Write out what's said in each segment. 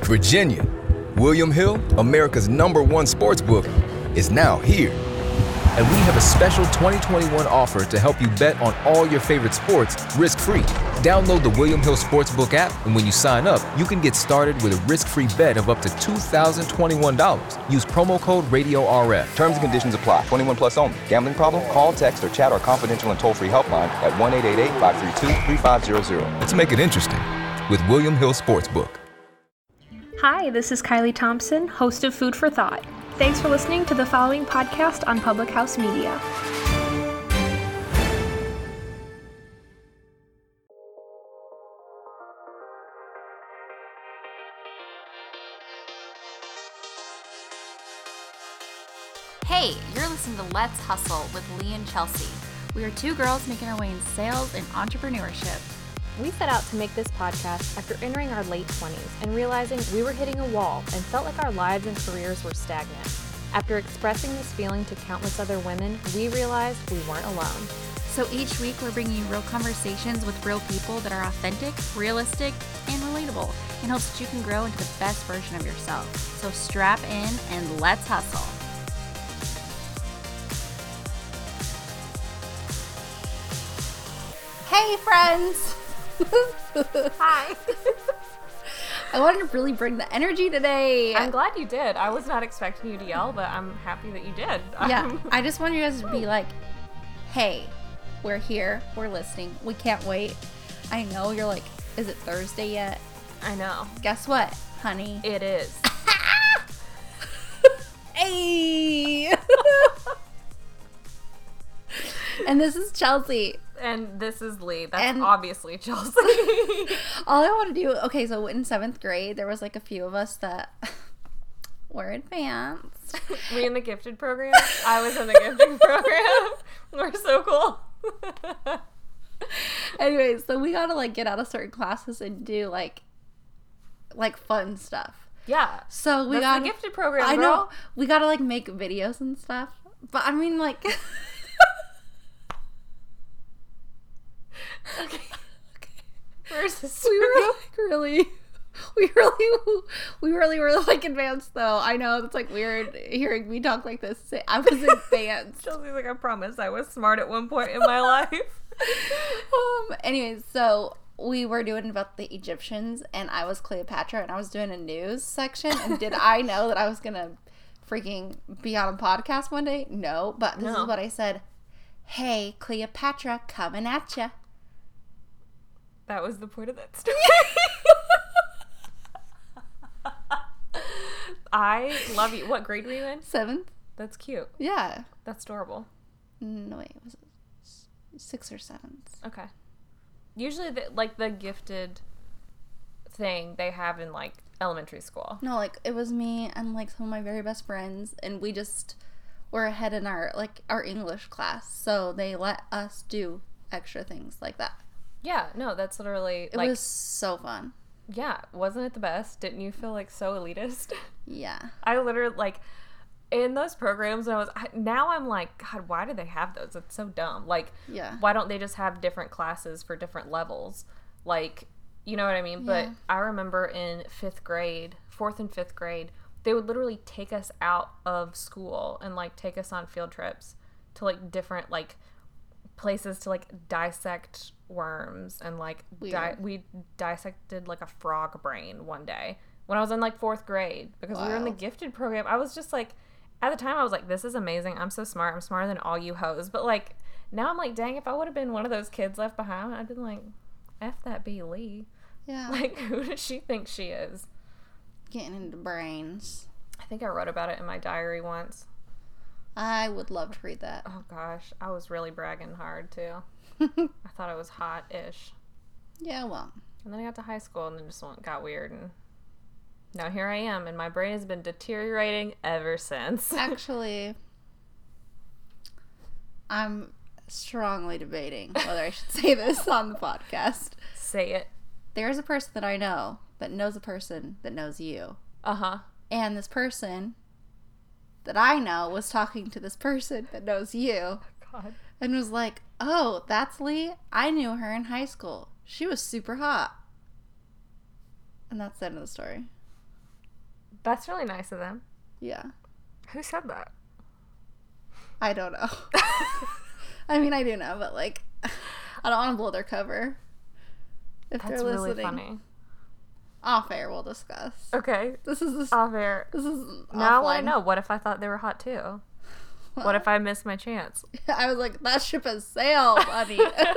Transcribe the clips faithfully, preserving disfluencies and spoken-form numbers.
Virginia, William Hill, America's number one sports book, is now here. And we have a special twenty twenty-one offer to help you bet on all your favorite sports risk-free. Download the William Hill Sportsbook app, and when you sign up, you can get started with a risk-free bet of up to two thousand twenty-one dollars. Use promo code Radio R F. Terms and conditions apply. twenty-one plus only. Gambling problem? Call, text, or chat our confidential and toll-free helpline at one eight eight eight, five three two, three five zero zero. Let's make it interesting with William Hill Sportsbook. Hi, this is Kylie Thompson, host of Food for Thought. Thanks for listening to the following podcast on Public House Media. Hey, you're listening to Let's Hustle with Lee and Chelsea. We are two girls making our way in sales and entrepreneurship. We set out to make this podcast after entering our late twenties and realizing we were hitting a wall and felt like our lives and careers were stagnant. After expressing this feeling to countless other women, we realized we weren't alone. So each week we're bringing you real conversations with real people that are authentic, realistic, and relatable in hopes that you can grow into the best version of yourself. So strap in and let's hustle. Hey friends! Hi. I wanted to really bring the energy today. I'm glad you did. I was not expecting you to yell, but I'm happy that you did. Yeah, I just wanted you guys to be like, hey, we're here, we're listening, we can't wait. I know you're like, is it Thursday yet? I know. Guess what, honey? It is. Hey! And this is Chelsea. And this is Lee. That's And obviously Chelsea. all I want to do, okay, so in seventh grade, there was like a few of us that were advanced. We in the gifted program? I was in the gifted program. We're so cool. Anyways, so we gotta like get out of certain classes and do like, like fun stuff. Yeah. So we That's got the gifted program, I girl. know. We gotta like make videos and stuff. But I mean, like. Okay. Okay. Where's this? We were like really, we really, we really were like advanced though. I know it's like weird hearing me talk like this. I was advanced. Chelsea's like, I promise I was smart at one point in my life. um. Anyways, so we were doing about the Egyptians, and I was Cleopatra, and I was doing a news section. And did I know that I was gonna freaking be on a podcast one day? No, but this No. is what I said. Hey, Cleopatra, coming at ya. That was the point of that story. I love you. What grade were you in? Seventh. That's cute. Yeah. That's adorable. No, wait, was it sixth or seventh? Okay. Usually, the, like, the gifted thing they have in, like, elementary school. No, like, it was me and, like, some of my very best friends, and we just were ahead in our, like, our English class, so they let us do extra things like that. Yeah, no, that's literally, It like... was so fun. Yeah, wasn't it the best? Didn't you feel, like, so elitist? Yeah. I literally, like... In those programs, I was I, now I'm like, God, why do they have those? It's so dumb. Like, Yeah. why don't they just have different classes for different levels? Like, you know what I mean? Yeah. But I remember in fifth grade, fourth and fifth grade, they would literally take us out of school and, like, take us on field trips to, like, different, like, places to, like, dissect worms and, like, di- we dissected, like, a frog brain one day when I was in, like, fourth grade because Wow. we were in the gifted program. I was just, like... At the time, I was like, this is amazing. I'm so smart. I'm smarter than all you hoes. But, like, now I'm like, dang, if I would have been one of those kids left behind, I'd been like, F that B. Lee. Yeah. Like, who does she think she is? Getting into brains. I think I wrote about it in my diary once. I would love to read that. Oh, gosh. I was really bragging hard, too. I thought I was hot-ish. Yeah, well. And then I got to high school, and then just went, got weird, and... Now here I am, and my brain has been deteriorating ever since. Actually, I'm strongly debating whether I should say this on the podcast. Say it. There's a person that I know that knows a person that knows you. Uh-huh. And this person that I know was talking to this person that knows you. God. And was like, oh, that's Lee? I knew her in high school. She was super hot. And that's the end of the story. That's really nice of them. Yeah. Who said that? I don't know. I mean, I do know, but like, I don't want to blow their cover. If That's they're really listening. funny. Off air, we'll discuss. Okay. This is this. Off air. This is Now I want offline. to know. What if I thought they were hot too? Well, What if I missed my chance? I was like, that ship has sailed, honey.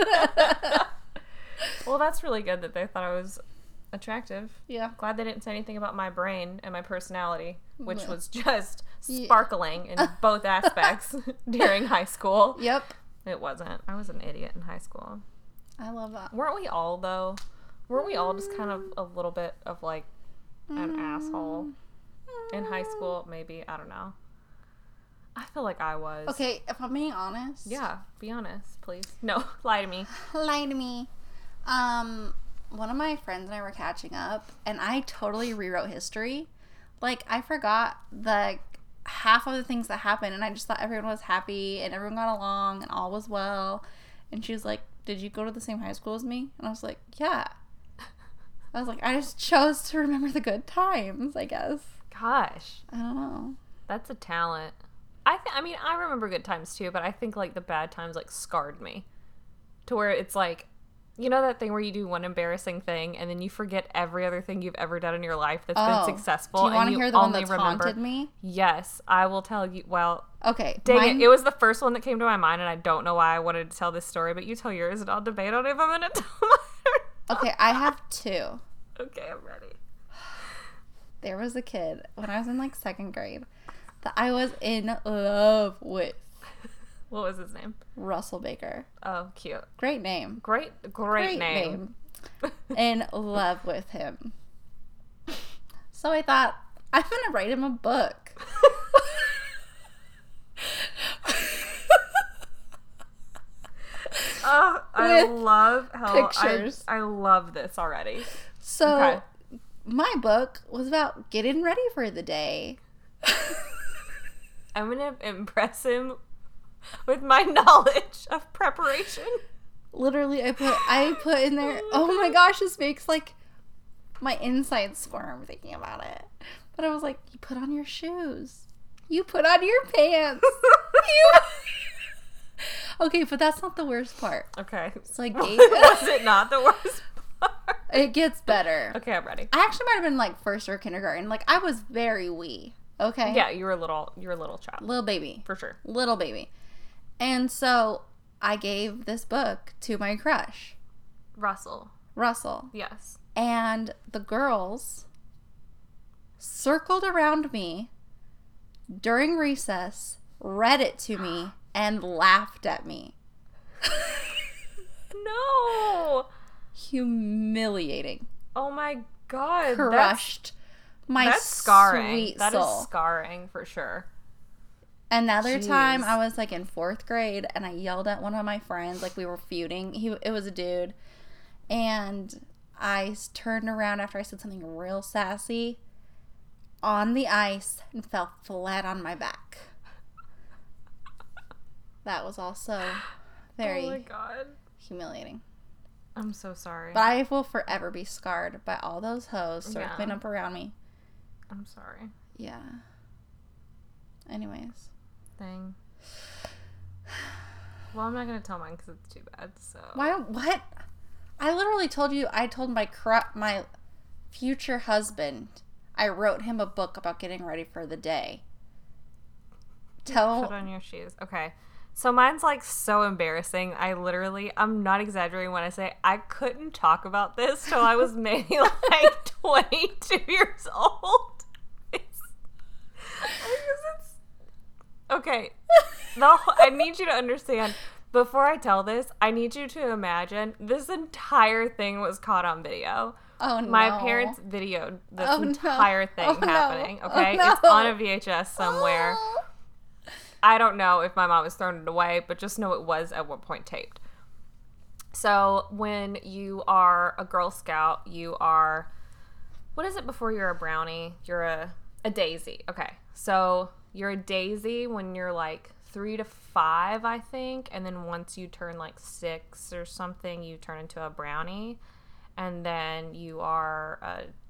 Well, that's really good that they thought I was attractive. Yeah. Glad they didn't say anything about my brain and my personality, which Yeah. was just Yeah. sparkling in both aspects during high school. Yep. It wasn't. I was an idiot in high school. I love that. Weren't we all, though? Weren't we all just kind of a little bit of, like, an asshole in high school? Maybe. I don't know. I feel like I was. Okay, if I'm being honest. Yeah, be honest, please. No, lie to me. Lie to me. Um, one of my friends and I were catching up, and I totally rewrote history. Like, I forgot the half of the things that happened, and I just thought everyone was happy, and everyone got along, and all was well. And she was like, did you go to the same high school as me? And I was like, yeah. I was like, I just chose to remember the good times, I guess. Gosh, I don't know. that's a talent. I th- I mean, I remember good times too, but I think like the bad times like scarred me to where it's like, you know that thing where you do one embarrassing thing and then you forget every other thing you've ever done in your life that's Oh, been successful. Do you want and to hear the one only that's remember- haunted me? Yes, I will tell you. Well, Okay. dang mine- it, it was the first one that came to my mind, and I don't know why I wanted to tell this story, but you tell yours, and I'll debate on if I'm gonna tell mine. Okay, I have two. Okay, I'm ready. There was a kid when I was in like second grade that I was in love with. What was his name? Russell Baker. Oh, cute. Great name. Great, great, name. name. In love with him. So I thought, I'm going to write him a book. Oh, I With love how pictures. I, I love this already. So Okay. my book was about getting ready for the day. I'm gonna impress him with my knowledge of preparation. Literally, I put I put in there. Oh my gosh, this makes like my insides squirm thinking about it. But I was like, you put on your shoes, you put on your pants. you... Okay, but that's not the worst part. Okay. So I gave Was it not the worst part? It gets better. Okay, I'm ready. I actually might have been like first or kindergarten. Like I was very wee. Okay. Yeah, you were a little, you were a little child Little baby. for sure. Little baby. And so I gave this book to my crush, Russell. Russell. Yes. And the girls circled around me during recess, read it to me, and laughed at me. No. Humiliating. Oh my god. Crushed my That's, that's scarring. sweet That is soul. scarring for sure. Another time Jeez. I was like in fourth grade and I yelled at one of my friends, like we were feuding. He it was a dude. And I s- turned around after I said something real sassy on the ice and fell flat on my back. That was also very Oh my god. humiliating. I'm so sorry. But I will forever be scarred by all those hoes circling Yeah. up around me. I'm sorry. Yeah. Anyways. Thing. Well, I'm not gonna tell mine because it's too bad. So. Why? What? I literally told you. I told my cru- my future husband. I wrote him a book about getting ready for the day. Tell. Put on your shoes. Okay. So mine's like so embarrassing. I literally, I'm not exaggerating when I say I couldn't talk about this till I was maybe like twenty-two years old. It's, it's, okay. The, whole- I need you to understand. Before I tell this, I need you to imagine this entire thing was caught on video. Oh no. My parents videoed this Oh, no. entire thing Oh, no. happening. Oh, Okay, no. it's on a V H S somewhere. Oh. I don't know if my mom has thrown it away, but just know it was at one point taped. So when you are a Girl Scout, you are, what is it before you're a brownie? You're a, a daisy. Okay. So you're a daisy when you're like three to five, I think. And then once you turn like six or something, you turn into a brownie. And then you are a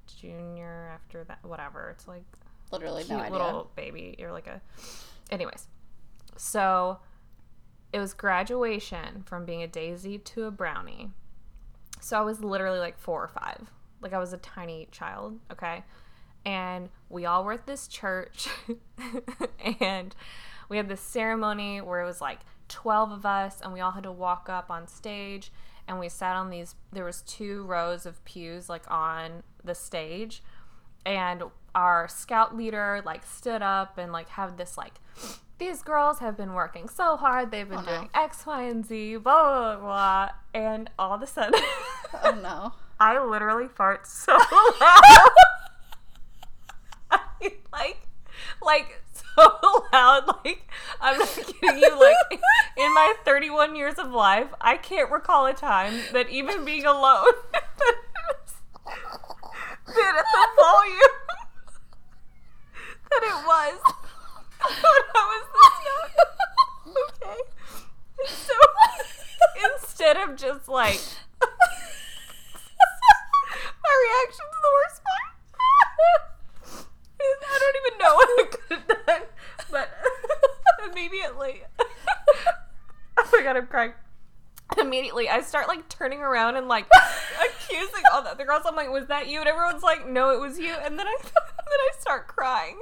junior after that. Whatever. It's like Literally cute no idea. little baby. You're like a. Anyways, so it was graduation from being a daisy to a brownie. So I was literally like four or five. Like I was a tiny child. Okay. And we all were at this church, and we had this ceremony where it was like twelve of us, and we all had to walk up on stage, and we sat on these, there was two rows of pews like on the stage, and our scout leader like stood up and like had this like, these girls have been working so hard, they've been Oh, no. doing X, Y, and Z, blah, blah, blah, and all of a sudden, Oh no. I literally fart so loud. I mean, like, like so loud. Like, I'm not kidding you. Like, in my thirty-one years of life, I can't recall a time that even being alone, that at the volume that it was when I was this young. Okay. So instead of just like. My reaction's the worst part. I don't even know what I could have done, but immediately, oh my god, I'm crying. Immediately, I start like turning around and like accusing all the other girls. I'm like, "Was that you?" And everyone's like, "No, it was you." And then I, then I start crying.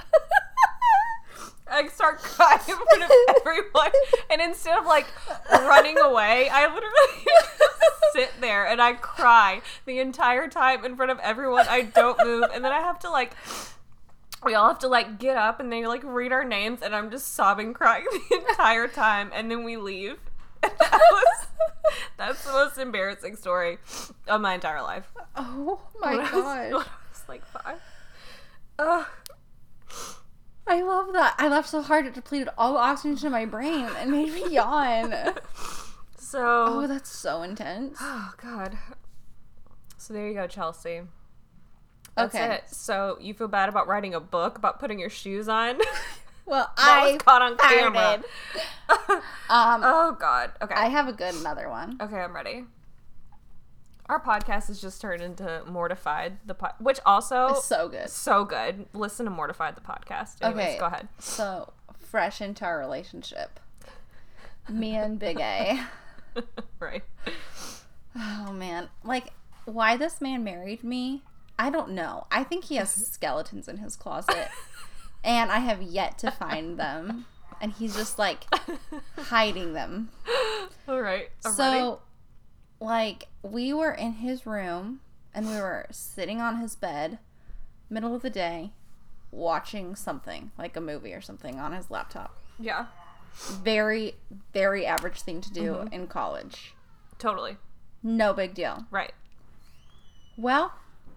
I start crying in front of everyone, and instead of like running away, I literally just sit there and I cry the entire time in front of everyone. I don't move, and then I have to like, we all have to like get up and they like read our names, and I'm just sobbing, crying the entire time, and then we leave. And that was, that's the most embarrassing story of my entire life. Oh my When I was- gosh. when I was like five. Ugh. I love that. I laughed so hard it depleted all the oxygen to my brain and made me yawn. So. Oh, that's so intense. Oh, God. So there you go, Chelsea. That's Okay. it. So you feel bad about writing a book about putting your shoes on? Well, That I was caught on camera. farted. um, Oh, God. Okay. I have a good another one. Okay, I'm ready. Our podcast has just turned into Mortified, the po- which also It's so good. so good. Listen to Mortified, the podcast. Anyways, Okay. go ahead. So, fresh into our relationship. Me and Big A. Right. Oh, man. Like, why this man married me, I don't know. I think he has skeletons in his closet. And I have yet to find them. And he's just, like, hiding them. All right. I'm so, ready. like, we were in his room, and we were sitting on his bed, middle of the day, watching something, like a movie or something, on his laptop. Yeah. Very, very average thing to do Mm-hmm. in college. Totally. No big deal. Right. Well,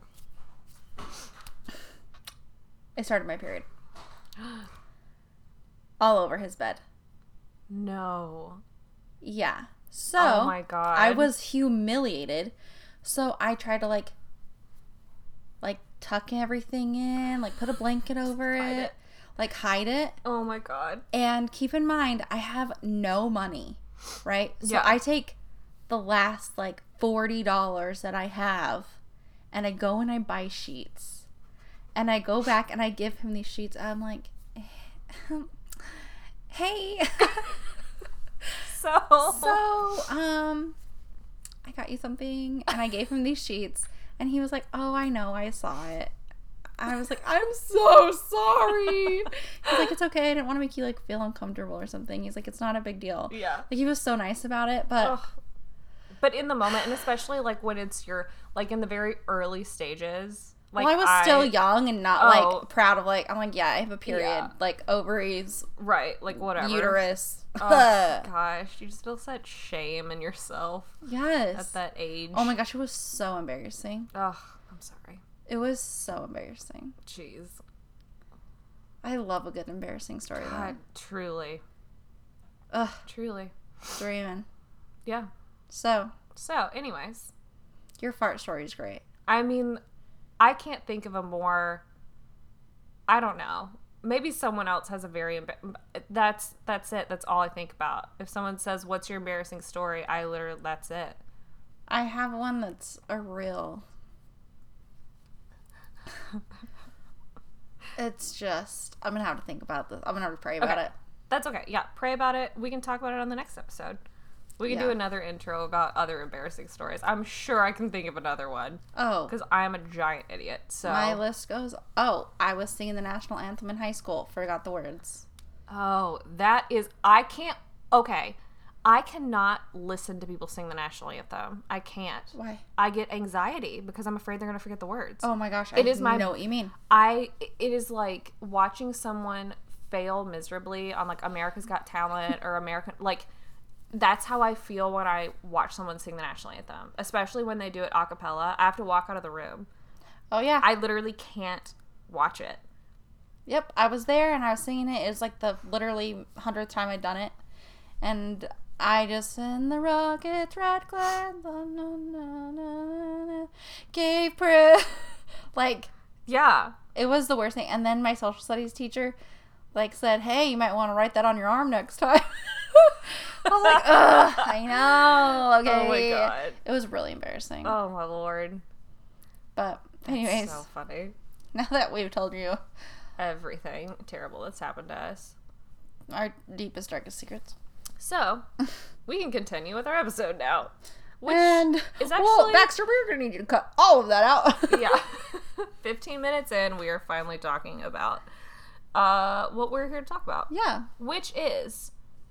I started my period. All over his bed. No. Yeah. So, Oh my God. I was humiliated. So, I tried to, like, like, tuck everything in, like, put a blanket over Hide it, it. like, hide it. Oh my God. And keep in mind, I have no money, right? So, Yeah. I take the last, like, forty dollars that I have, and I go and I buy sheets. And I go back and I give him these sheets. I'm like, hey. So. So, um, I got you something, and I gave him these sheets, and he was like, oh, I know, I saw it. I was like, I'm so sorry. He's like, it's okay, I didn't want to make you, like, feel uncomfortable or something. He's like, it's not a big deal. Yeah. Like, he was so nice about it, but, Ugh. But in the moment, and especially like when it's your, like in the very early stages, like well, I was still young and not, Oh. like, proud of, like, I'm like, yeah, I have a period. Yeah. Like, ovaries, right, like whatever. uterus. Oh, gosh, you just feel such shame in yourself Yes. at that age. Oh my gosh, it was so embarrassing. Ugh, I'm sorry. It was so embarrassing. Jeez. I love a good embarrassing story, God, truly, though. Ugh, truly. dreaming. Yeah. So, So, anyways, your fart story is great. I mean, I can't think of a more. I don't know. Maybe someone else has a very. Emba- that's that's it. That's all I think about. If someone says, "What's your embarrassing story?" I literally that's it. I have one that's a real It's just, I'm gonna have to think about this. I'm gonna have to pray about Okay. it. That's okay. Yeah, pray about it. We can talk about it on the next episode. We can Yeah. do another intro about other embarrassing stories. I'm sure I can think of another one. Oh, Because I am a giant idiot. So my list goes. Oh, I was singing the national anthem in high school. Forgot the words. Oh, that is... I can't... Okay. I cannot listen to people sing the national anthem. I can't. Why? I get anxiety because I'm afraid they're going to forget the words. Oh my gosh, I It is my- know what you mean. I... It is like watching someone fail miserably on, like, America's Got Talent or American... Like... That's how I feel when I watch someone sing the national anthem, especially when they do it a cappella. I have to walk out of the room. Oh yeah. I literally can't watch it. Yep, I was there and I was singing it. It was like the literally hundredth time I'd done it, and I just in the rockets red glad no, no, no, no, no, gave prayer. Like Yeah. it was the worst thing. And then my social studies teacher like said, "Hey, you might want to write that on your arm next time." I was like, ugh, I know. Okay. Oh my god. It was really embarrassing. Oh my lord. But anyways, So funny. now that we've told you Everything terrible that's happened to us. our deepest, darkest secrets. So, we can continue with our episode now. Which and is well, actually... Baxter, we're gonna need you to cut all of that out. yeah. fifteen minutes in, we are finally talking about uh, what we're here to talk about. Yeah. Which is...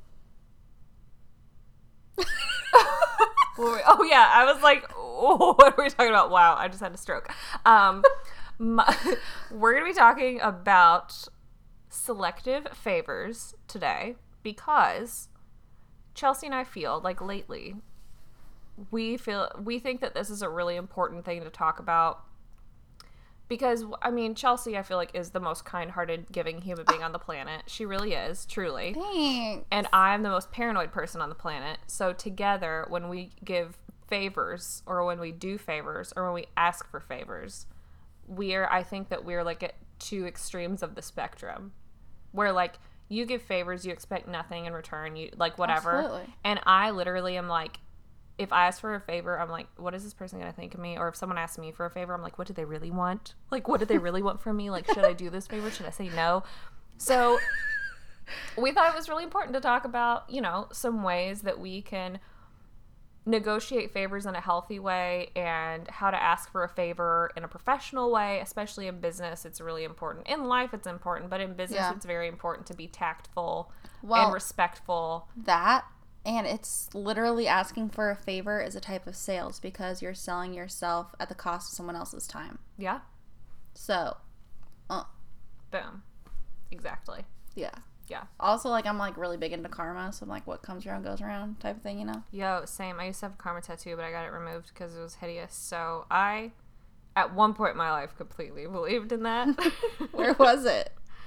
Oh yeah, I was like, oh, what are we talking about? Wow, I just had a stroke. Um, my, we're gonna be talking about selective favors today because Chelsea and I feel like lately we feel we think that this is a really important thing to talk about because I mean Chelsea I feel like is the most kind-hearted, giving human being on the planet. She really is, truly. Thanks. And I'm the most paranoid person on the planet. So together, when we give favors, or when we do favors, or when we ask for favors, we're, I think that we're like at two extremes of the spectrum. Where like, you give favors, you expect nothing in return, you like whatever. Absolutely. And I literally am like, if I ask for a favor, I'm like, what is this person going to think of me? Or if someone asks me for a favor, I'm like, what do they really want? Like, what do they really want from me? Like, should I do this favor? Should I say no? So we thought it was really important to talk about, you know, some ways that we can negotiate favors in a healthy way and how to ask for a favor in a professional way, especially in business. It's really important. In life, it's important, but in business, Yeah. it's very important to be tactful Well, and respectful. that, and it's literally asking for a favor is a type of sales because you're selling yourself at the cost of someone else's time. Yeah. So, uh, Boom. Exactly. yeah. Yeah. Also, like, I'm, like, really big into karma, so I'm like, what comes around goes around type of thing, you know? Yo, same. I used to have a karma tattoo, but I got it removed because it was hideous. So I, at one point in my life, completely believed in that. Where was it?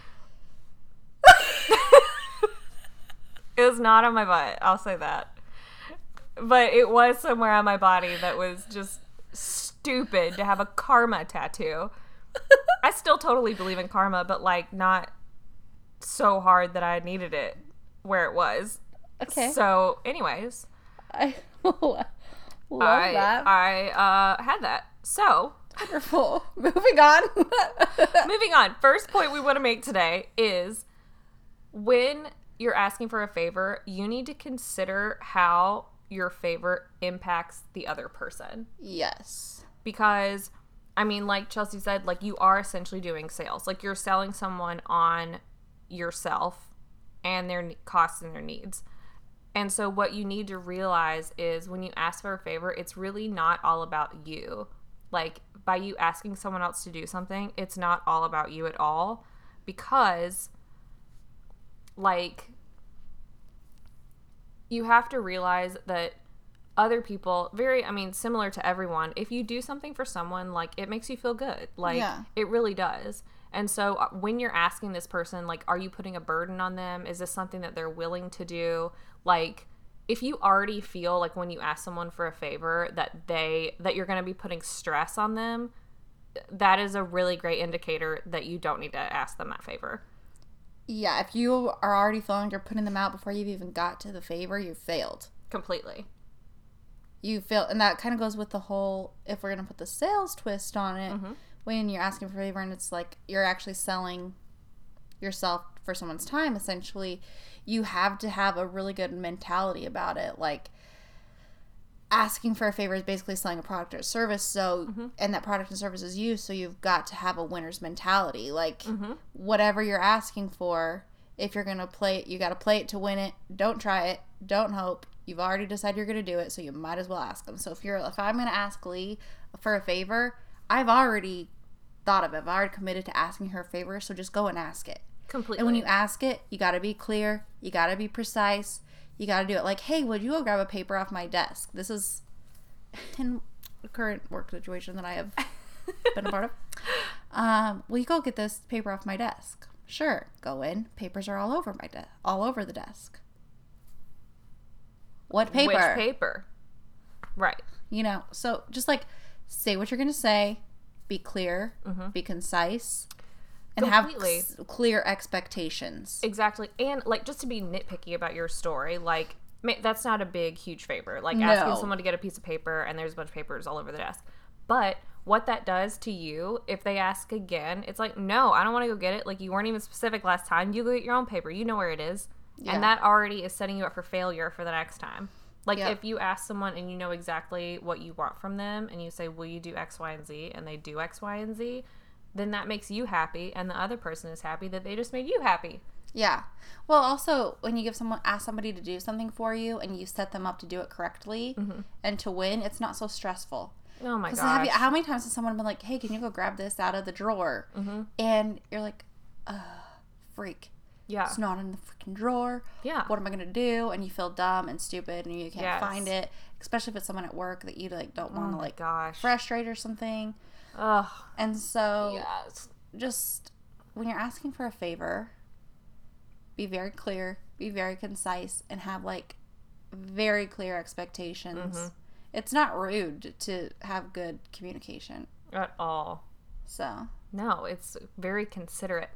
It was not on my butt. I'll say that. But it was somewhere on my body that was just stupid to have a karma tattoo. I still totally believe in karma, but, like, not so hard that I needed it where it was. Okay. So, anyways. I love I, that. I uh, had that. So, Wonderful. Moving on. moving on. First point we want to make today is when you're asking for a favor, you need to consider how your favor impacts the other person. Yes. Because, I mean, like Chelsea said, like, you are essentially doing sales. Like, you're selling someone on yourself and their costs and their needs. And so what you need to realize is when you ask for a favor, it's really not all about you. Like, by you asking someone else to do something, it's not all about you at all. Because, like, you have to realize that other people, very, I mean, similar to everyone, if you do something for someone, like, it makes you feel good. Like, Yeah. it really does. And so uh, when you're asking this person, like, are you putting a burden on them? Is this something that they're willing to do? Like, if you already feel like when you ask someone for a favor that they, that you're going to be putting stress on them, that is a really great indicator that you don't need to ask them that favor. Yeah, if you are already feeling like you're putting them out before you've even got to the favor, you failed. Completely. You failed. And that kind of goes with the whole, if we're going to put the sales twist on it, Mm-hmm. when you're asking for a favor and it's like you're actually selling yourself for someone's time, essentially, you have to have a really good mentality about it. Like, asking for a favor is basically selling a product or service, so mm-hmm. and that product and service is you, so you've got to have a winner's mentality. Like, mm-hmm. whatever you're asking for, if you're gonna play it, you got to play it to win it. Don't try it, don't hope. You've already decided you're gonna do it, so you might as well ask them. So if you're if I'm gonna ask Lee for a favor, I've already thought of it. I've already committed to asking her a favor, so just go and ask it. Completely. And when you ask it, you got to be clear, you got to be precise. You got to do it like, hey, would you go grab a paper off my desk? This is in the current work situation that I have been a part of. Um, will you go get this paper off my desk? Sure. Go in. Papers are all over my desk, all over the desk. What paper? Which paper? Right. You know, so just like say what you're going to say, be clear, mm-hmm. be concise. And Completely. have clear expectations. Exactly. And, like, just to be nitpicky about your story, like, that's not a big, huge favor. Like, no. asking someone to get a piece of paper and there's a bunch of papers all over the desk. But what that does to you, if they ask again, it's like, no, I don't want to go get it. Like, you weren't even specific last time. You go get your own paper. You know where it is. Yeah. And that already is setting you up for failure for the next time. Like, yep. if you ask someone and you know exactly what you want from them and you say, will you do X, Y, and Z? And they do X, Y, and Z, then that makes you happy, and the other person is happy that they just made you happy. Yeah. Well, also, when you give someone, ask somebody to do something for you, and you set them up to do it correctly mm-hmm. and to win, it's not so stressful. Oh my gosh. Have you, how many times has someone been like, hey, can you go grab this out of the drawer? Mm-hmm. And you're like, uh, freak. Yeah. It's not in the freaking drawer. Yeah. What am I going to do? And you feel dumb and stupid, and you can't yes. find it, especially if it's someone at work that you like don't want to oh like gosh. frustrate or something. Ugh. And so, yes. just when you're asking for a favor, be very clear, be very concise, and have like very clear expectations. Mm-hmm. It's not rude to have good communication at all. So no, it's very considerate.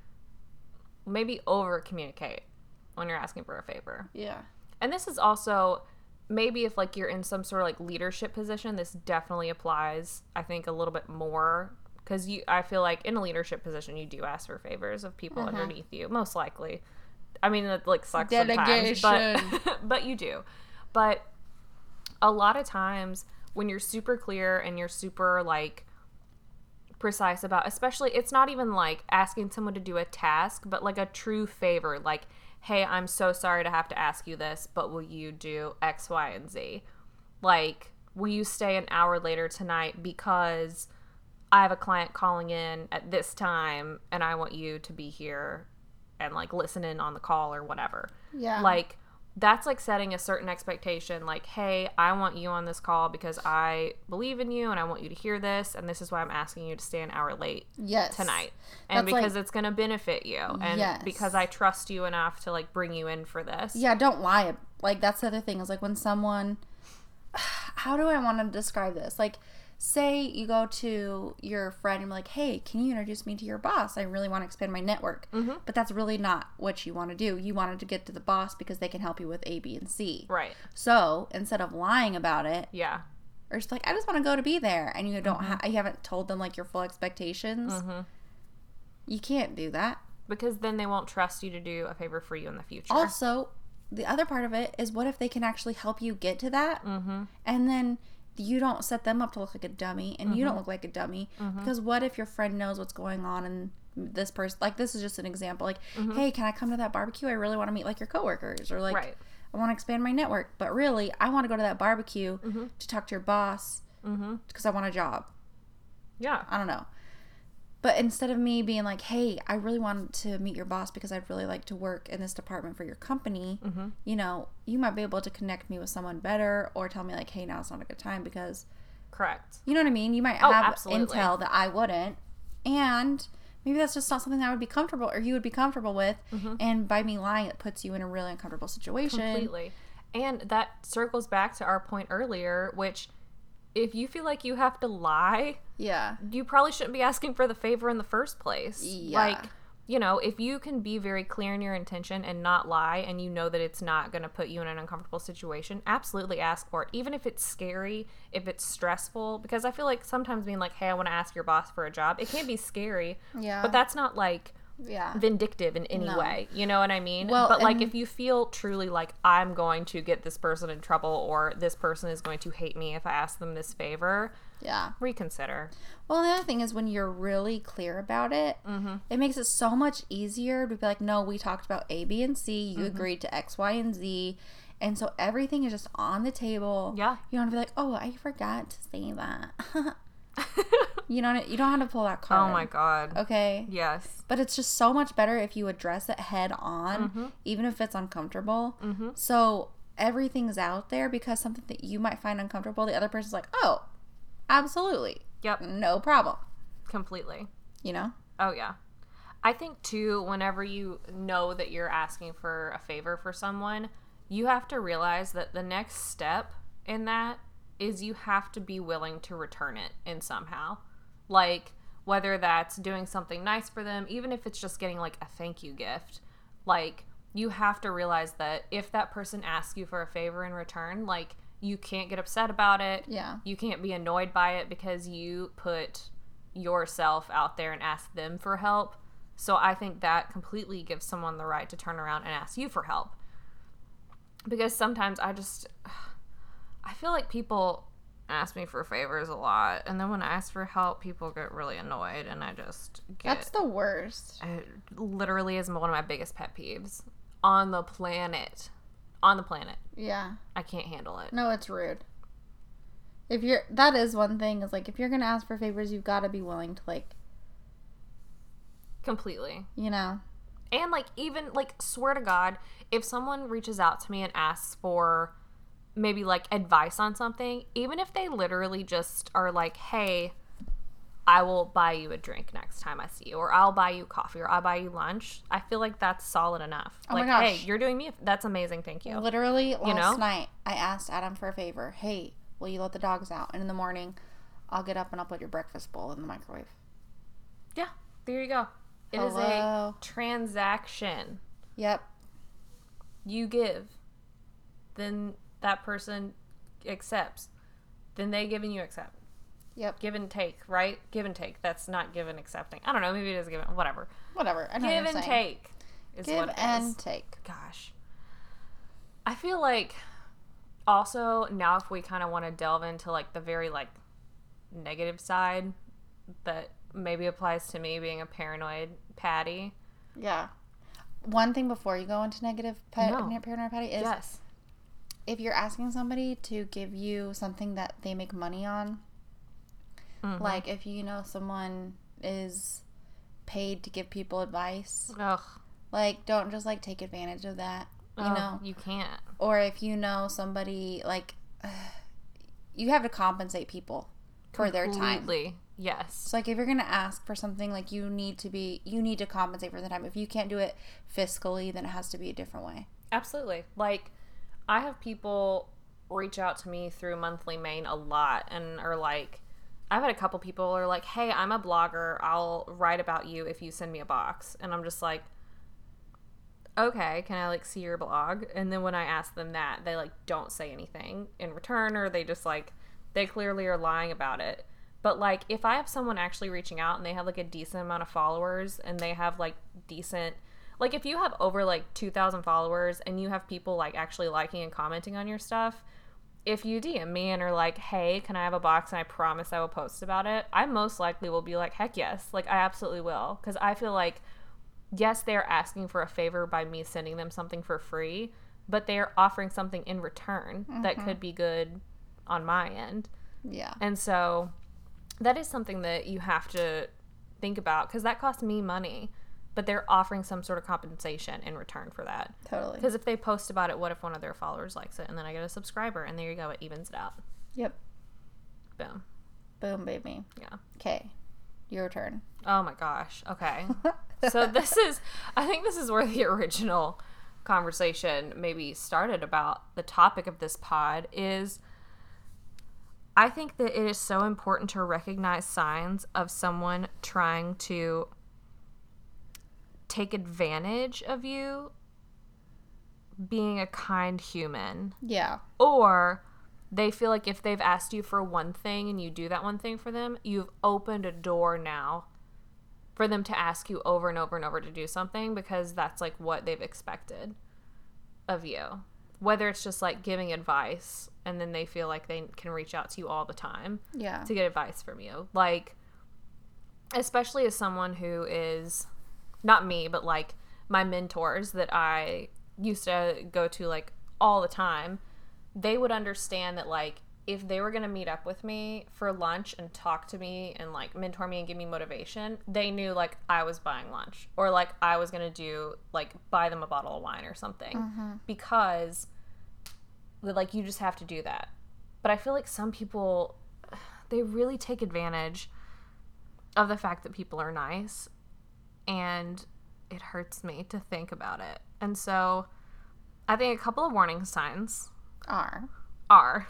Maybe over communicate when you're asking for a favor. Yeah. And this is also. Maybe if, like, you're in some sort of, like, leadership position, this definitely applies, I think, a little bit more. Because you, I feel like in a leadership position, you do ask for favors of people mm-hmm. underneath you, most likely. I mean, it, like, sucks Delegation. sometimes, but, but you do. But a lot of times, when you're super clear and you're super, like, precise about, especially, it's not even, like, asking someone to do a task, but, like, a true favor, like, hey, I'm so sorry to have to ask you this, but will you do X, Y, and Z? Like, will you stay an hour later tonight because I have a client calling in at this time and I want you to be here and, like, listen in on the call or whatever. Yeah. Like, that's, like, setting a certain expectation. Like, hey, I want you on this call because I believe in you and I want you to hear this, and this is why I'm asking you to stay an hour late yes. tonight. And that's because like, it's going to benefit you. And yes. because I trust you enough to, like, bring you in for this. Yeah, don't lie. Like, that's the other thing is, like, when someone... How do I want to describe this? Like, say you go to your friend and be like, hey, can you introduce me to your boss? I really want to expand my network. Mm-hmm. But that's really not what you want to do. You wanted to get to the boss because they can help you with A, B, and C. Right. So instead of lying about it, yeah, or just like, I just want to go to be there, and you don't, mm-hmm. ha- you haven't told them like your full expectations. Mm-hmm. You can't do that because then they won't trust you to do a favor for you in the future. Also, the other part of it is, what if they can actually help you get to that, mm-hmm. and then you don't set them up to look like a dummy, and mm-hmm. you don't look like a dummy, mm-hmm. because what if your friend knows what's going on and this person, like, this is just an example, like, mm-hmm. hey, can I come to that barbecue? I really want to meet, like, your coworkers, or, like, right. I want to expand my network, but really, I want to go to that barbecue mm-hmm. to talk to your boss, mm-hmm. because I want a job. Yeah. I don't know. But instead of me being like, hey, I really wanted to meet your boss because I'd really like to work in this department for your company, mm-hmm. you know, you might be able to connect me with someone better, or tell me like, hey, now it's not a good time because... Correct. You know what I mean? You might oh, have absolutely. intel that I wouldn't. And maybe that's just not something that I would be comfortable, or you would be comfortable with. Mm-hmm. And by me lying, it puts you in a really uncomfortable situation. Completely. And that circles back to our point earlier, which... if you feel like you have to lie, yeah, you probably shouldn't be asking for the favor in the first place. Yeah. Like, you know, if you can be very clear in your intention and not lie, and you know that it's not going to put you in an uncomfortable situation, absolutely ask for it. Even if it's scary, if it's stressful, because I feel like sometimes being like, hey, I want to ask your boss for a job, it can be scary, Yeah. but that's not like Yeah. vindictive in any No. way. You know what I mean? Well, but like and- if you feel truly like I'm going to get this person in trouble or this person is going to hate me if I ask them this favor, Yeah. reconsider. Well, the other thing is when you're really clear about it, Mm-hmm. it makes it so much easier to be like, no, we talked about A, B, and C. You Mm-hmm. agreed to X, Y, and Z. And so everything is just on the table. Yeah. You don't have to be like, oh, I forgot to say that. you don't, you don't have to pull that card. Oh my God. Okay. Yes. But it's just so much better if you address it head on, Mm-hmm. even if it's uncomfortable. Mm-hmm. So everything's out there, because something that you might find uncomfortable, the other person's like, oh, absolutely. Yep. No problem. Completely. You know? Oh, yeah. I think, too, whenever you know that you're asking for a favor for someone, you have to realize that the next step in that is you have to be willing to return it in somehow. Like, whether that's doing something nice for them, even if it's just getting, like, a thank you gift. Like, you have to realize that if that person asks you for a favor in return, like, you can't get upset about it. Yeah. You can't be annoyed by it because you put yourself out there and ask them for help. So I think that completely gives someone the right to turn around and ask you for help. Because sometimes I just, I feel like people ask me for favors a lot. And then when I ask for help, people get really annoyed. And I just get, That's the worst. it literally is one of my biggest pet peeves on the planet. On the planet. Yeah. I can't handle it. No, it's rude. If you're, that is one thing, is like, if you're gonna ask for favors, you've got to be willing to, like, Completely. you know. And, like, even, like, swear to God, if someone reaches out to me and asks for maybe, like, advice on something, even if they literally just are like, hey, I will buy you a drink next time I see you, or I'll buy you coffee, or I'll buy you lunch, I feel like that's solid enough. Oh my like, gosh. hey, you're doing me, a- that's amazing, thank you. Literally, last know? night, I asked Adam for a favor. Hey, will you let the dogs out? And in the morning, I'll get up and I'll put your breakfast bowl in the microwave. Yeah, there you go. It is Hello. a transaction. Yep. You give, then that person accepts, then they give and you accept. Yep. Give and take, right? Give and take. That's not give and accepting. I don't know. Maybe it is give and whatever. Whatever. I know Give what you're and saying. take is Give what it and is. take. Gosh. I feel like also now if we kind of want to delve into like the very like negative side that maybe applies to me being a paranoid Patty. Yeah. One thing before you go into negative pet, No. paranoid patty is Yes. if you're asking somebody to give you something that they make money on, Mhm. like if you know someone is paid to give people advice, Ugh. like don't just like take advantage of that, you Ugh, know. You can't. Or if you know somebody, like you have to compensate people for their time. Completely. Yes. So like if you're gonna ask for something, like you need to be you need to compensate for the time. If you can't do it fiscally, then it has to be a different way. Absolutely. Like, I have people reach out to me through Monthly Maine a lot and are like, I've had a couple people are like, hey, I'm a blogger. I'll write about you if you send me a box. And I'm just like, okay, can I like see your blog? And then when I ask them that, they like don't say anything in return, or they just like, they clearly are lying about it. But like, if I have someone actually reaching out and they have like a decent amount of followers and they have like decent, like if you have over like two thousand followers and you have people like actually liking and commenting on your stuff, if you D M me and are like, hey, can I have a box and I promise I will post about it, I most likely will be like, heck yes. Like, I absolutely will. Because I feel like, yes, they're asking for a favor by me sending them something for free, but they're offering something in return mm-hmm. that could be good on my end. Yeah. And so that is something that you have to think about, because that costs me money, but they're offering some sort of compensation in return for that. Totally. Because if they post about it, what if one of their followers likes it and then I get a subscriber, and there you go, it evens it out. Yep. Boom. Boom, baby. Yeah. Okay. Your turn. Oh my gosh. Okay. So this is, I think this is where the original conversation maybe started about the topic of this pod is, I think that it is so important to recognize signs of someone trying to take advantage of you being a kind human. Yeah. Or they feel like if they've asked you for one thing and you do that one thing for them, you've opened a door now for them to ask you over and over and over to do something because that's like what they've expected of you. Whether it's just like giving advice and then they feel like they can reach out to you all the time Yeah. to get advice from you. Like, especially as someone who is, not me, but like my mentors that I used to go to like all the time, they would understand that like if they were going to meet up with me for lunch and talk to me and like mentor me and give me motivation, they knew like I was buying lunch or like I was going to do like buy them a bottle of wine or something Mm-hmm. because like you just have to do that. But I feel like some people, they really take advantage of the fact that people are nice, and it hurts me to think about it. And so I think a couple of warning signs Are. are,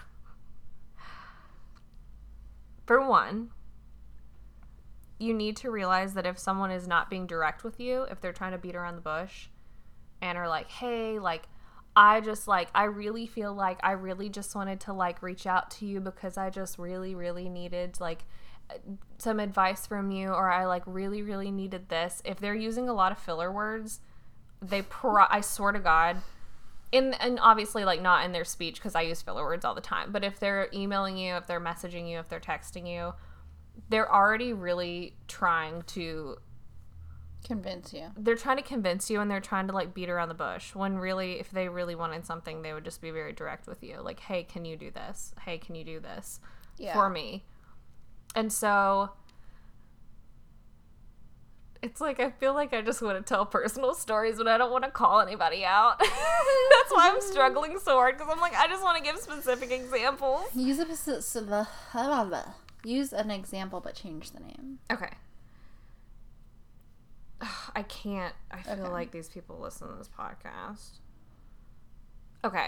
for one, you need to realize that if someone is not being direct with you, if they're trying to beat around the bush and are like, hey, like, I just, like, I really feel like I really just wanted to, like, reach out to you because I just really, really needed, like, some advice from you, or I, like, really, really needed this. If they're using a lot of filler words, they, pro- I swear to God, in, and obviously, like, not in their speech because I use filler words all the time, but if they're emailing you, if they're messaging you, if they're texting you, they're already really trying to Convince you. they're trying to convince you, and they're trying to like beat around the bush when really if they really wanted something, they would just be very direct with you, like, hey, can you do this, hey, can you do this Yeah. for me? And so it's like I feel like I just want to tell personal stories, but I don't want to call anybody out. That's why I'm struggling so hard, because I'm like, I just want to give specific examples. Use a specific, use an example, but change the name. Okay. I can't. I feel Okay. like these people listen to this podcast. Okay.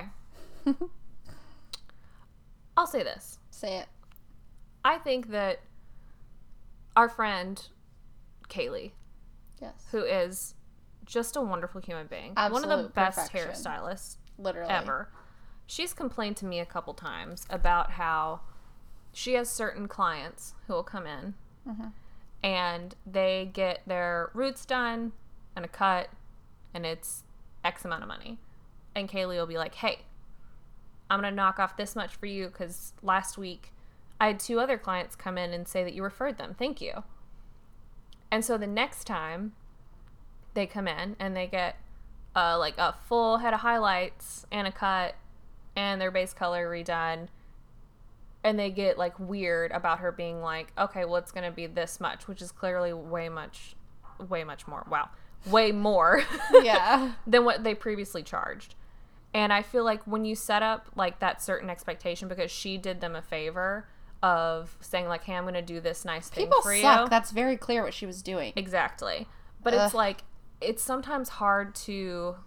I'll say this. Say it. I think that our friend, Kaylee, Yes. who is just a wonderful human being, Absolute one of the best perfection. hairstylists Literally. ever, she's complained to me a couple times about how she has certain clients who will come in Mm-hmm. and they get their roots done and a cut, and it's X amount of money. And Kaylee will be like, hey, I'm going to knock off this much for you because last week I had two other clients come in and say that you referred them. Thank you. And so the next time they come in and they get uh, like a full head of highlights and a cut and their base color redone, and they get like weird about her being like, okay, well, it's going to be this much, which is clearly way much, way much more. Wow. Way more Yeah. than what they previously charged. And I feel like when you set up like that certain expectation, because she did them a favor of saying like, hey, I'm going to do this nice thing People for suck. you. That's very clear what she was doing. Exactly. But Ugh. it's like, it's sometimes hard to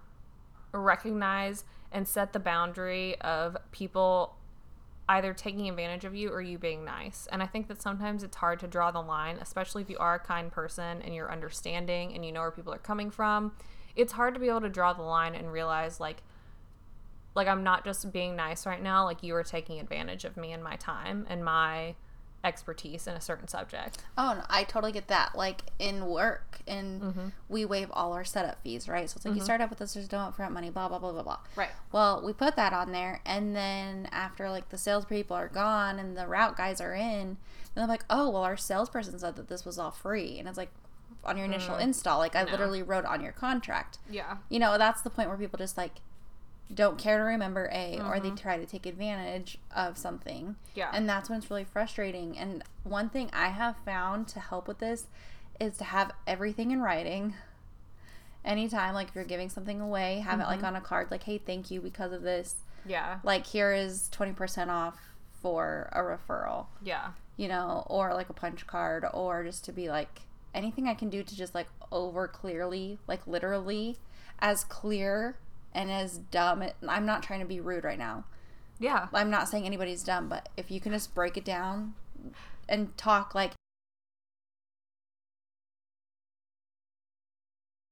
recognize and set the boundary of people either taking advantage of you or you being nice. And I think that sometimes it's hard to draw the line, especially if you are a kind person and you're understanding and you know where people are coming from. It's hard to be able to draw the line and realize like, like I'm not just being nice right now, like you are taking advantage of me and my time and my expertise in a certain subject. Oh, no, I totally get that. Like in work, and Mm-hmm. we waive all our setup fees, right? So it's like you start up with this, there's no upfront money, blah blah blah blah blah. Right. Well, we put that on there, and then after like the salespeople are gone and the route guys are in, and they're like, oh well, our salesperson said that this was all free, and it's like on your initial install, like I no. literally wrote on your contract. Yeah. You know, that's the point where people just like don't care to remember a or they try to take advantage of something. Yeah. And that's when it's really frustrating. And one thing I have found to help with this is to have everything in writing. Anytime, like if you're giving something away, have it like on a card, like, hey, thank you because of this. Yeah. Like here is twenty percent off for a referral, Yeah. you know, or like a punch card, or just to be like anything I can do to just like over clearly, like literally as clear and as dumb. I'm not trying to be rude right now. Yeah. I'm not saying anybody's dumb, but if you can just break it down and talk like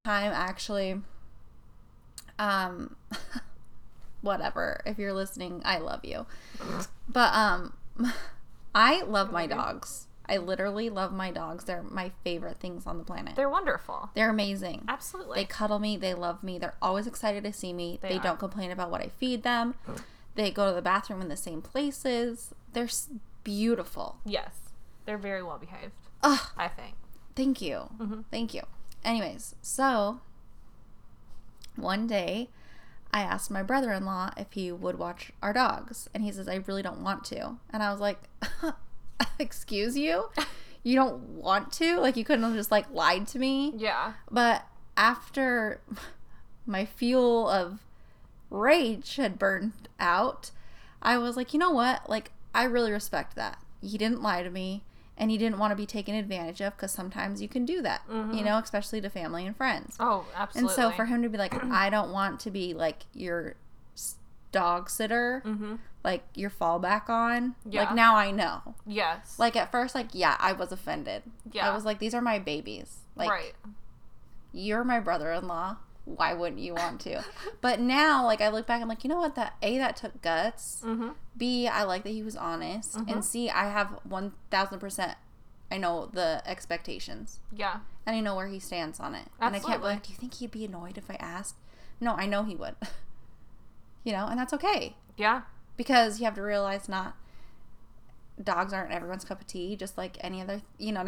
time, actually, um, whatever. If you're listening, I love you. But um, I love my dogs. I literally love my dogs. They're my favorite things on the planet. They're wonderful. They're amazing. Absolutely. They cuddle me. They love me. They're always excited to see me. They, they are. don't complain about what I feed them. They go to the bathroom in the same places. They're s- beautiful. Yes. They're very well behaved. Ugh. I think. Thank you. Mm-hmm. Thank you. Anyways, so one day I asked my brother-in-law if he would watch our dogs, and he says, I really don't want to. And I was like, excuse you? You don't want to? Like, you couldn't have just, like, lied to me? Yeah. But after my fuel of rage had burned out, I was like, you know what? Like, I really respect that. He didn't lie to me. And he didn't want to be taken advantage of, because sometimes you can do that, mm-hmm. you know, especially to family and friends. Oh, absolutely. And so for him to be like, I don't want to be like your dog sitter, mm-hmm. like your fallback on. Yeah. Like, now I know. Yes. Like, at first, like, yeah, I was offended. Yeah. I was like, these are my babies. Like, right. You're my brother-in-law. Why wouldn't you want to? But now, like, I look back, I'm like, you know what? That A, that took guts. Mm-hmm. B, I like that he was honest. Mm-hmm. And C, I have one thousand percent, I know the expectations. Yeah. And I know where he stands on it. Absolutely. And I can't be like, do you think he'd be annoyed if I asked? No, I know he would. You know, and that's okay. Yeah. Because you have to realize not, dogs aren't everyone's cup of tea, just like any other, you know what I mean?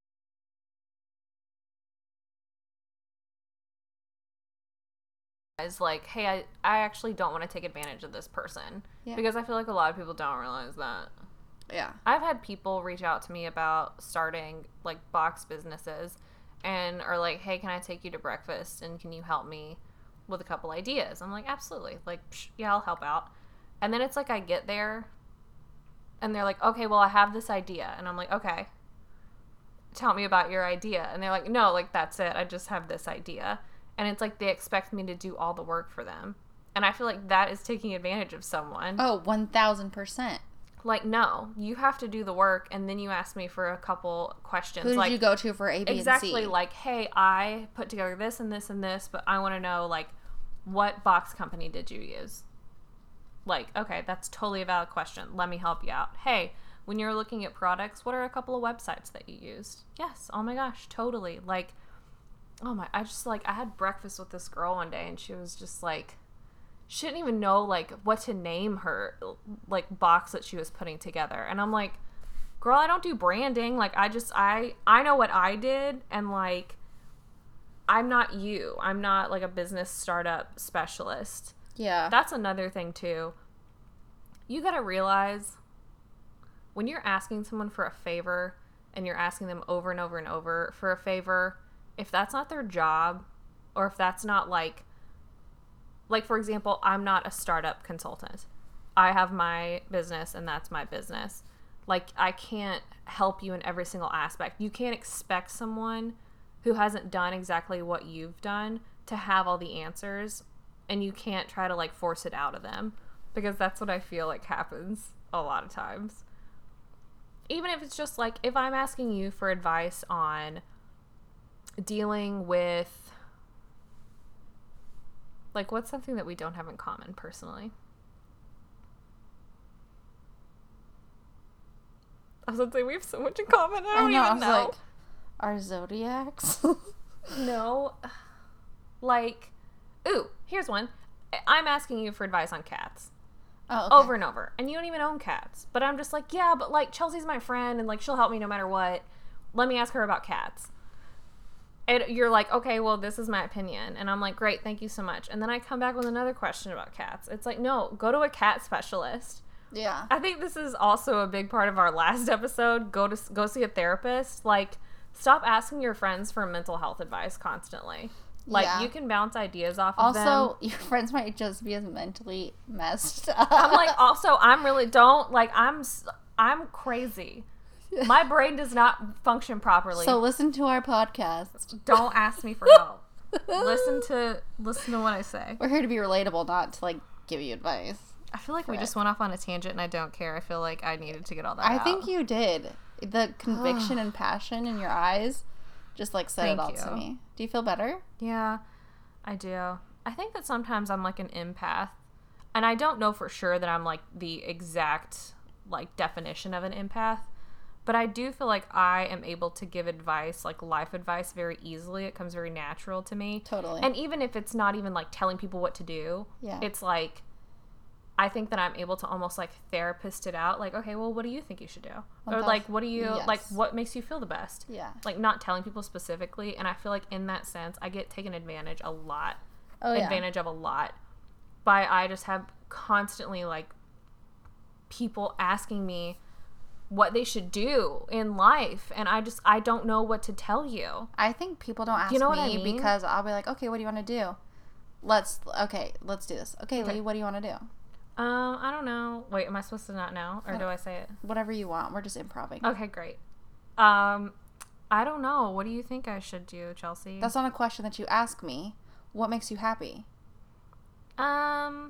Is like, hey, I, I actually don't want to take advantage of this person. Yeah. Because I feel like a lot of people don't realize that. Yeah. I've had people reach out to me about starting, like, box businesses and are like, hey, can I take you to breakfast and can you help me with a couple ideas? I'm like, absolutely. Like, psh, yeah, I'll help out. And then it's like I get there and they're like, okay, well, I have this idea. And I'm like, okay, tell me about your idea. And they're like, no, like, that's it. I just have this idea. And it's like they expect me to do all the work for them. And I feel like that is taking advantage of someone. Oh, one thousand percent. Like, no, you have to do the work, and then you ask me for a couple questions. Who did like, you go to for A, B, exactly, and C? Like, hey, I put together this and this and this, but I want to know, like, what box company did you use? Like, okay, that's totally a valid question. Let me help you out. Hey, when you're looking at products, what are a couple of websites that you used? Yes, oh my gosh, totally. Like, oh my, I just, like, I had breakfast with this girl one day, and she was just, like, she didn't even know, like, what to name her, like, box that she was putting together. And I'm like, girl, I don't do branding. Like, I just, I, I know what I did, and, like, I'm not you. I'm not, like, a business startup specialist. Yeah. That's another thing, too. You gotta realize, when you're asking someone for a favor, and you're asking them over and over and over for a favor, if that's not their job, or if that's not, like, like, for example, I'm not a startup consultant. I have my business, and that's my business. Like, I can't help you in every single aspect. You can't expect someone who hasn't done exactly what you've done to have all the answers, and you can't try to, like, force it out of them, because that's what I feel like happens a lot of times. Even if it's just, like, if I'm asking you for advice on dealing with, like, what's something that we don't have in common personally? I was gonna say, we have so much in common. I don't I know, I even was know. like, our zodiacs? No. Like, ooh, here's one. I'm asking you for advice on cats. Oh, okay. Over and over. And you don't even own cats. But I'm just like, yeah, but, like, Chelsea's my friend, and, like, she'll help me no matter what. Let me ask her about cats. And you're like, okay, well, this is my opinion. And I'm like, great, thank you so much. And then I come back with another question about cats. It's like, no, go to a cat specialist. Yeah. I think this is also a big part of our last episode. Go to go see a therapist. Like, stop asking your friends for mental health advice constantly. Like, yeah. You can bounce ideas off also, of them. Also, your friends might just be as mentally messed up. I'm like, also, I'm really, don't, like, I'm, I'm crazy. My brain does not function properly. So listen to our podcast. Don't ask me for help. listen to listen to what I say. We're here to be relatable, not to, like, give you advice. I feel like Correct. We just went off on a tangent, and I don't care. I feel like I needed to get all that I out. think you did. The conviction and passion in your eyes just like said Thank it all you. to me. Do you feel better? Yeah, I do. I think that sometimes I'm like an empath, and I don't know for sure that I'm like the exact like definition of an empath, but I do feel like I am able to give advice, like life advice, very easily. It comes very natural to me. Totally. And even if it's not even like telling people what to do, Yeah. it's like I think that I'm able to almost like therapist it out. Like, okay, well, what do you think you should do? Or Well, like, what do you, yes. like, what makes you feel the best? Yeah. Like, not telling people specifically. And I feel like in that sense, I get taken advantage a lot. Oh, yeah. Advantage of a lot. By I just have constantly like people asking me what they should do in life. And I just, I don't know what to tell you. I think people don't ask you know me what I mean? because I'll be like, okay, what do you want to do? Let's, okay, let's do this. Okay, Okay. Lee, what do you want to do? Um, I don't know. Wait, am I supposed to not know? Or do I say it? Whatever you want. We're just improvising. Okay, great. Um, I don't know. What do you think I should do, Chelsea? That's not a question that you ask me. What makes you happy? Um,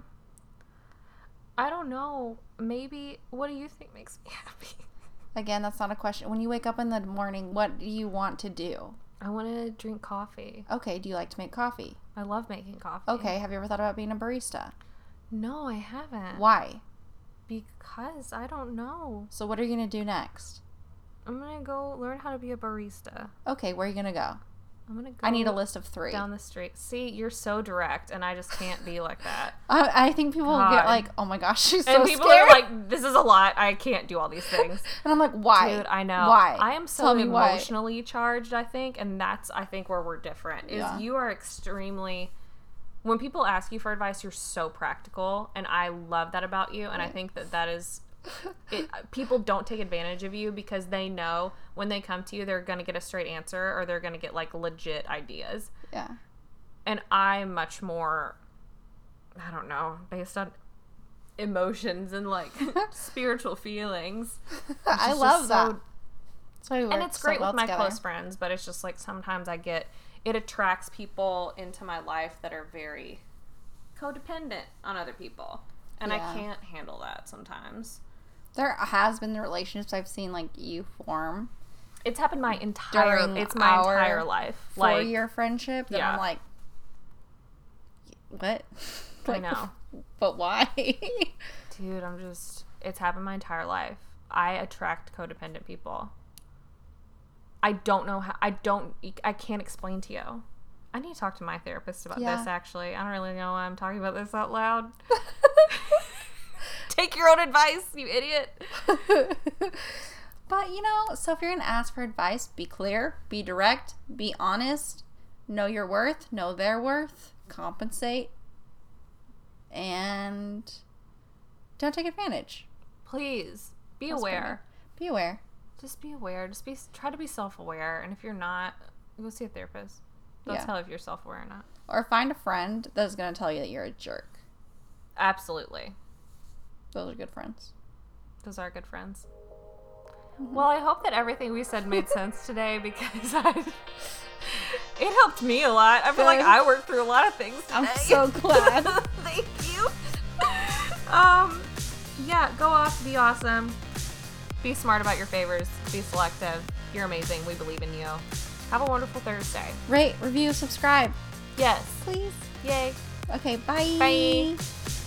I don't know. Maybe, what do you think makes me happy? Again, that's not a question. When you wake up in the morning, what do you want to do? I want to drink coffee. Okay, do you like to make coffee? I love making coffee. Okay, have you ever thought about being a barista? No, I haven't. Why? Because I don't know. So what are you going to do next? I'm going to go learn how to be a barista. Okay, where are you going to go? I'm going to go I need a list of three. down the street. See, you're so direct, and I just can't be like that. I, I think people will God. get like, oh my gosh, she's And so people scared. are like, this is a lot. I can't do all these things. And I'm like, why? Dude, I know. Why? I am so Tell me why. emotionally charged, I think, and that's, I think, where we're different. Is Yeah. you are extremely... When people ask you for advice, you're so practical, and I love that about you, and I think that that is... It, people don't take advantage of you because they know when they come to you, they're going to get a straight answer or they're going to get, like, legit ideas. Yeah. And I'm much more, I don't know, based on emotions and, like, spiritual feelings. I just love so- that. That's why we And work it's so great well with my together. close friends, but it's just, like, sometimes I get, it attracts people into my life that are very codependent on other people. And Yeah. I can't handle that sometimes. There has been the relationships I've seen like you form It's happened my entire, during it's my our entire life. four Like, year friendship that yeah. I'm like, what? I Like, know. But why? Dude, I'm just, it's happened my entire life. I attract codependent people. I don't know how, I don't, I can't explain to you. I need to talk to my therapist about Yeah. this, actually. I don't really know why I'm talking about this out loud. Take your own advice, you idiot. But you know, so if you're gonna ask for advice, be clear, be direct, be honest, know your worth, know their worth, compensate, and don't take advantage. Please, be That's aware. Be aware. Just be aware. Just be, try to be self-aware. And if you're not, go see a therapist. They'll Yeah. tell if you're self-aware or not. Or find a friend that's gonna tell you that you're a jerk. Absolutely. Those are good friends. Those are good friends. Well, I hope that everything we said made sense today because I, it helped me a lot. I feel like Good. I worked through a lot of things today. I'm so glad. Thank you. Um, yeah, go off, be awesome, be smart about your favors, be selective. You're amazing. We believe in you. Have a wonderful Thursday. Rate, review, subscribe, Yes. please. Yay. Okay, bye. Bye.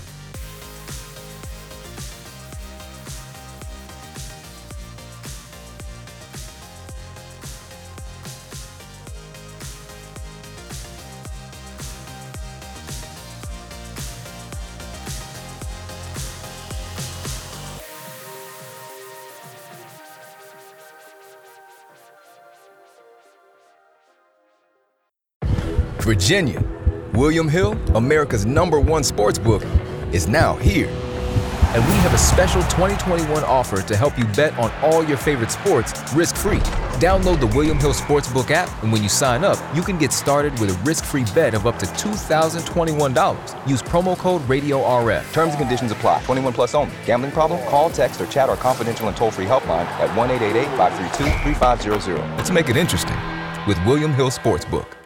Virginia, William Hill, America's number one sports book, is now here. And we have a special twenty twenty-one offer to help you bet on all your favorite sports risk-free. Download the William Hill Sportsbook app, and when you sign up, you can get started with a risk-free bet of up to two thousand twenty-one dollars. Use promo code Radio R F. Terms and conditions apply. twenty-one plus only. Gambling problem? Call, text, or chat our confidential and toll-free helpline at one eight eight eight, five three two, three five zero zero. Let's make it interesting with William Hill Sportsbook.